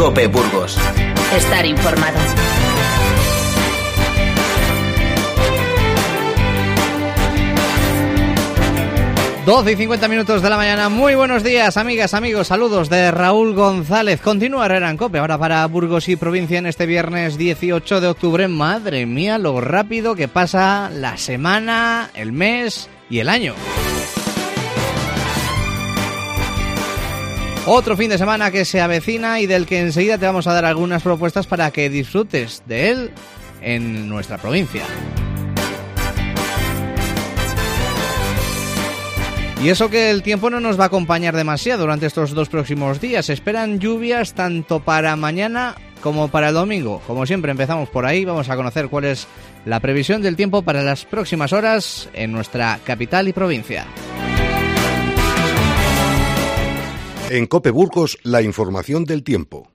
COPE Burgos. Estar informado. Doce y 50 minutos de la mañana. Muy buenos días, amigas, amigos. Saludos de Raúl González. Continúa Herrera en COPE, ahora para Burgos y provincia en este viernes 18 de octubre. Madre mía, lo rápido que pasa la semana, el mes y el año. Otro fin de semana que se avecina y del que enseguida te vamos a dar algunas propuestas para que disfrutes de él en nuestra provincia. Y eso que el tiempo no nos va a acompañar demasiado durante estos 2 próximos días. Se esperan lluvias tanto para mañana como para el domingo. Como siempre empezamos por ahí, vamos a conocer cuál es la previsión del tiempo para las próximas horas en nuestra capital y provincia. En COPE Burgos, la información del tiempo.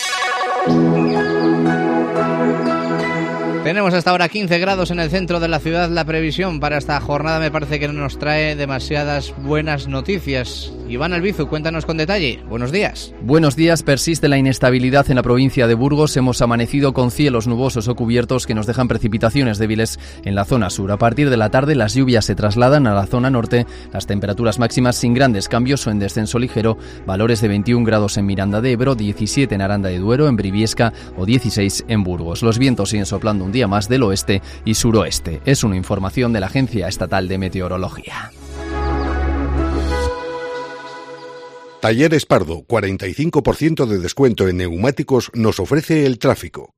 Tenemos hasta ahora 15 grados en el centro de la ciudad. La previsión para esta jornada me parece que no nos trae demasiadas buenas noticias. Iván Albizu, cuéntanos con detalle. Buenos días. Buenos días. Persiste la inestabilidad en la provincia de Burgos. Hemos amanecido con cielos nubosos o cubiertos que nos dejan precipitaciones débiles en la zona sur. A partir de la tarde las lluvias se trasladan a la zona norte. Las temperaturas máximas sin grandes cambios o en descenso ligero. Valores de 21 grados en Miranda de Ebro, 17 en Aranda de Duero, en Briviesca o 16 en Burgos. Los vientos siguen soplando un día más del oeste y suroeste. Es una información de la Agencia Estatal de Meteorología. Talleres Pardo, 45% de descuento en neumáticos nos ofrece el tráfico.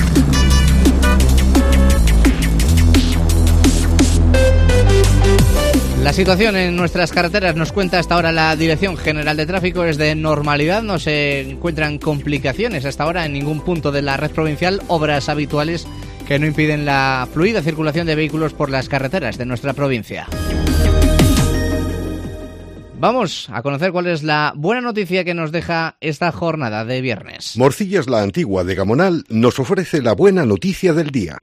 La situación en nuestras carreteras nos cuenta hasta ahora la Dirección General de Tráfico es de normalidad, no se encuentran complicaciones hasta ahora en ningún punto de la red provincial, obras habituales que no impiden la fluida circulación de vehículos por las carreteras de nuestra provincia. Vamos a conocer cuál es la buena noticia que nos deja esta jornada de viernes. Morcillas La Antigua de Gamonal nos ofrece la buena noticia del día.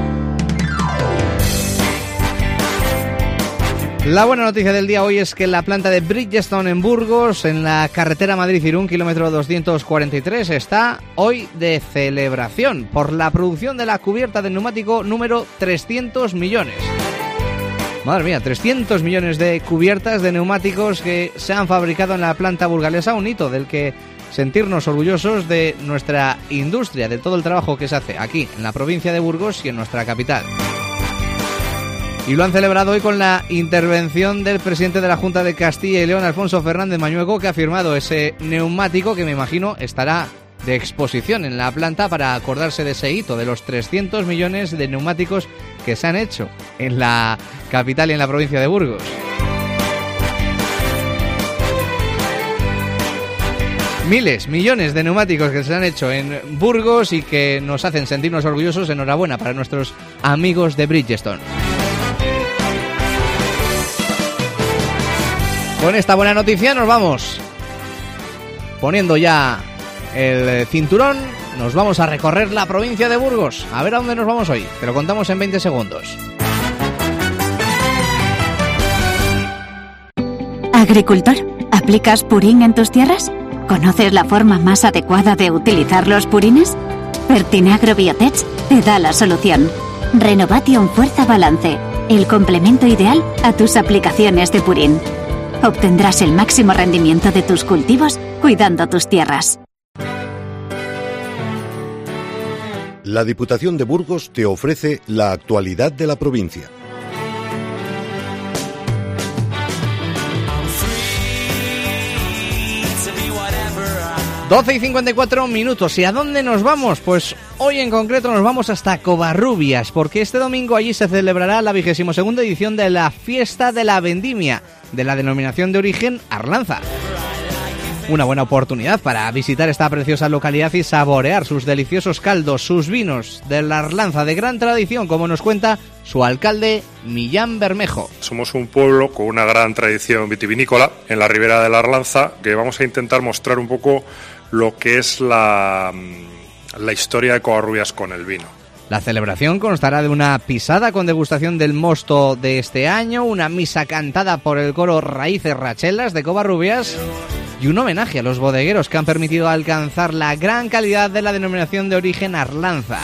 La buena noticia del día hoy es que la planta de Bridgestone en Burgos, en la carretera Madrid-Irún, kilómetro 243, está hoy de celebración por la producción de la cubierta de neumático número 300 millones. Madre mía, 300 millones de cubiertas de neumáticos que se han fabricado en la planta burgalesa, un hito del que sentirnos orgullosos de nuestra industria, de todo el trabajo que se hace aquí en la provincia de Burgos y en nuestra capital. Y lo han celebrado hoy con la intervención del presidente de la Junta de Castilla y León, Alfonso Fernández Mañueco, que ha firmado ese neumático que me imagino estará de exposición en la planta para acordarse de ese hito, de los 300 millones de neumáticos que se han hecho en la capital y en la provincia de Burgos. Miles, millones de neumáticos que se han hecho en Burgos y que nos hacen sentirnos orgullosos. Enhorabuena para nuestros amigos de Bridgestone. Con esta buena noticia nos vamos poniendo ya el cinturón, nos vamos a recorrer la provincia de Burgos. A ver a dónde nos vamos hoy, te lo contamos en 20 segundos. Agricultor, ¿aplicas purín en tus tierras? ¿Conoces la forma más adecuada de utilizar los purines? Fertinagro Biotech te da la solución. Renovation Fuerza Balance, el complemento ideal a tus aplicaciones de purín. Obtendrás el máximo rendimiento de tus cultivos cuidando tus tierras. La Diputación de Burgos te ofrece la actualidad de la provincia. Doce y 54 minutos. ¿Y a dónde nos vamos? Pues hoy en concreto nos vamos hasta Covarrubias, porque este domingo allí se celebrará la 22ª edición de la Fiesta de la Vendimia, de la denominación de origen Arlanza. Una buena oportunidad para visitar esta preciosa localidad y saborear sus deliciosos caldos, sus vinos de la Arlanza de gran tradición, como nos cuenta su alcalde Millán Bermejo. Somos un pueblo con una gran tradición vitivinícola en la ribera de la Arlanza, que vamos a intentar mostrar un poco lo que es la historia de Covarrubias con el vino. La celebración constará de una pisada con degustación del mosto de este año, una misa cantada por el coro Raíces Rachelas de Covarrubias y un homenaje a los bodegueros que han permitido alcanzar la gran calidad de la denominación de origen Arlanza.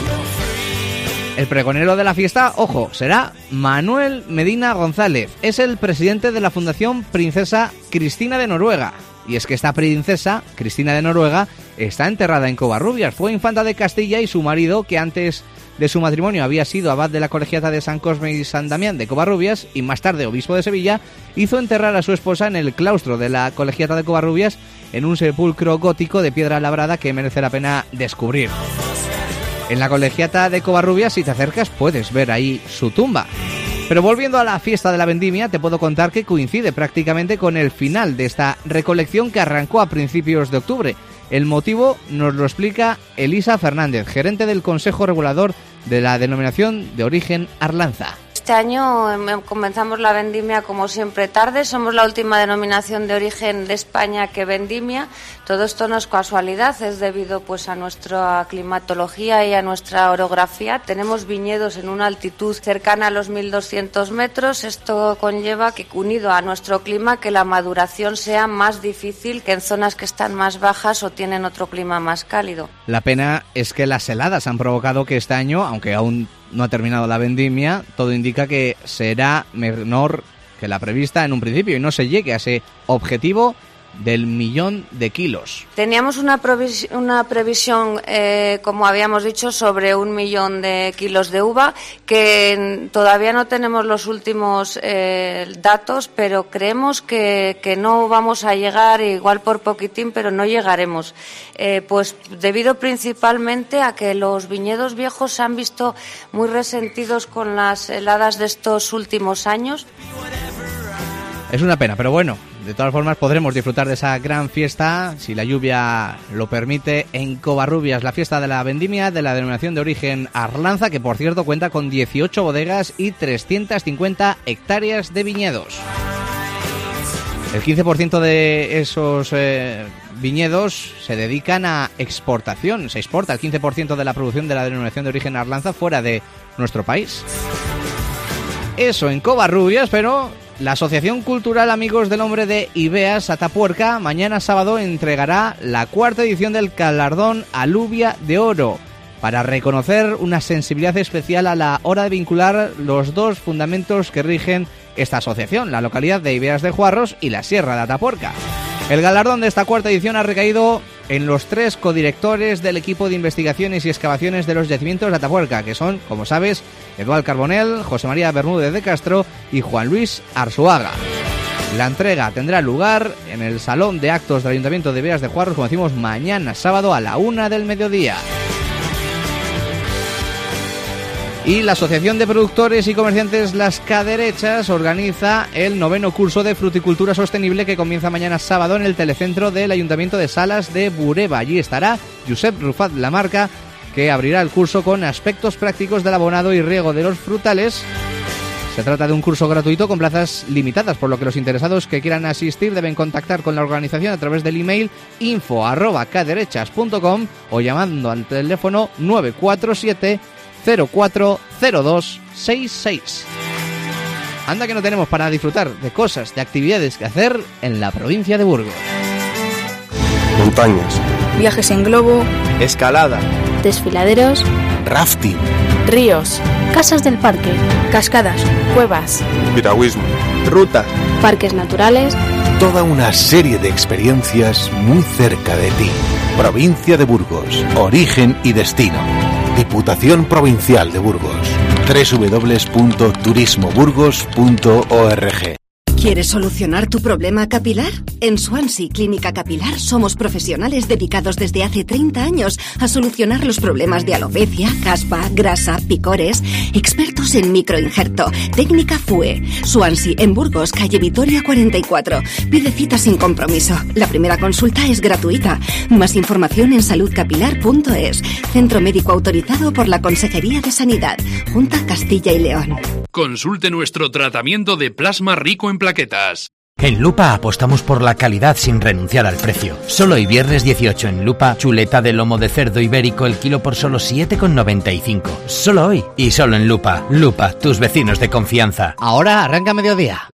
El pregonero de la fiesta, ojo, será Manuel Medina González. Es el presidente de la Fundación Princesa Cristina de Noruega. Y es que esta princesa, Cristina de Noruega, está enterrada en Covarrubias. Fue infanta de Castilla y su marido, que antes de su matrimonio había sido abad de la colegiata de San Cosme y San Damián de Covarrubias y más tarde obispo de Sevilla, hizo enterrar a su esposa en el claustro de la colegiata de Covarrubias en un sepulcro gótico de piedra labrada que merece la pena descubrir. En la colegiata de Covarrubias, si te acercas, puedes ver ahí su tumba. Pero volviendo a la fiesta de la vendimia, te puedo contar que coincide prácticamente con el final de esta recolección que arrancó a principios de octubre. El motivo nos lo explica Elisa Fernández, gerente del Consejo Regulador de la denominación de origen Arlanza. Este año comenzamos la vendimia como siempre tarde, somos la última denominación de origen de España que vendimia. Todo esto no es casualidad, es debido pues a nuestra climatología y a nuestra orografía. Tenemos viñedos en una altitud cercana a los 1200 metros. Esto conlleva que, unido a nuestro clima, que la maduración sea más difícil que en zonas que están más bajas o tienen otro clima más cálido. La pena es que las heladas han provocado que este año, aunque aún no ha terminado la vendimia, todo indica que será menor que la prevista en un principio y no se llegue a ese objetivo del 1.000.000 de kilos. Teníamos una previsión, como habíamos dicho, sobre 1.000.000 de kilos de uva, que todavía no tenemos los últimos datos, pero creemos que no vamos a llegar, igual por poquitín, pero no llegaremos. Pues debido principalmente a que los viñedos viejos se han visto muy resentidos con las heladas de estos últimos años. Es una pena, pero bueno, de todas formas podremos disfrutar de esa gran fiesta, si la lluvia lo permite, en Covarrubias, la fiesta de la vendimia de la denominación de origen Arlanza, que por cierto cuenta con 18 bodegas y 350 hectáreas de viñedos. El 15% de esos viñedos se dedican a exportación, se exporta el 15% de la producción de la denominación de origen Arlanza fuera de nuestro país. Eso en Covarrubias, pero la Asociación Cultural Amigos del Hombre de Ibeas Atapuerca mañana sábado entregará la 4ª edición del galardón Alubia de Oro para reconocer una sensibilidad especial a la hora de vincular los dos fundamentos que rigen esta asociación, la localidad de Ibeas de Juarros y la Sierra de Atapuerca. El galardón de esta 4ª edición ha recaído en los 3 codirectores del equipo de investigaciones y excavaciones de los yacimientos de Atapuerca, que son, como sabes, Eduard Carbonell, José María Bermúdez de Castro y Juan Luis Arzuaga. La entrega tendrá lugar en el Salón de Actos del Ayuntamiento de Ibeas de Juarros, como decimos, mañana sábado a la 1 del mediodía. Y la Asociación de Productores y Comerciantes Las Caderechas organiza el 9º curso de fruticultura sostenible que comienza mañana sábado en el telecentro del Ayuntamiento de Salas de Bureba. Allí estará Josep Rufat Lamarca, que abrirá el curso con aspectos prácticos del abonado y riego de los frutales. Se trata de un curso gratuito con plazas limitadas, por lo que los interesados que quieran asistir deben contactar con la organización a través del email info@caderechas.com o llamando al teléfono 947 040266. Anda que no tenemos para disfrutar de cosas, de actividades que hacer en la provincia de Burgos. Montañas, viajes en globo, escalada, desfiladeros, rafting, ríos, casas del parque, cascadas, cuevas, piragüismo, rutas, parques naturales. Toda una serie de experiencias muy cerca de ti. Provincia de Burgos, origen y destino. Diputación Provincial de Burgos. www.turismoburgos.org. ¿Quieres solucionar tu problema capilar? En Swansea Clínica Capilar somos profesionales dedicados desde hace 30 años a solucionar los problemas de alopecia, caspa, grasa, picores. Expertos en microinjerto. Técnica FUE. Swansea en Burgos, calle Vitoria 44. Pide cita sin compromiso. La primera consulta es gratuita. Más información en saludcapilar.es. Centro médico autorizado por la Consejería de Sanidad. Junta Castilla y León. Consulte nuestro tratamiento de plasma rico en plaquetas. En Lupa apostamos por la calidad sin renunciar al precio. Solo hoy viernes 18 en Lupa, chuleta de lomo de cerdo ibérico el kilo por solo 7,95. Solo hoy y solo en Lupa. Lupa, tus vecinos de confianza. Ahora arranca mediodía.